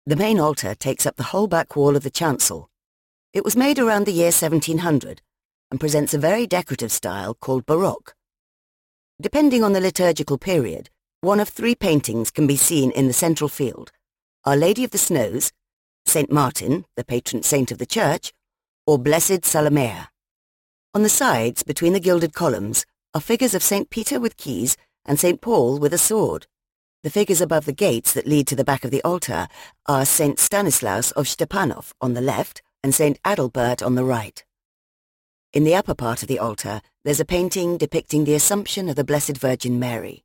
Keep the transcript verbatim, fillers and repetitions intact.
The main altar takes up the whole back wall of the chancel. It was made around the year seventeen hundred and presents a very decorative style called Baroque. Depending on the liturgical period, one of three paintings can be seen in the central field: Our Lady of the Snows, Saint Martin, the patron saint of the church, or Blessed Salomea. On the sides, between the gilded columns, are figures of Saint Peter with keys and Saint Paul with a sword. The figures above the gates that lead to the back of the altar are Saint Stanislaus of Stepanov on the left and Saint Adalbert on the right. In the upper part of the altar, there's a painting depicting the Assumption of the Blessed Virgin Mary.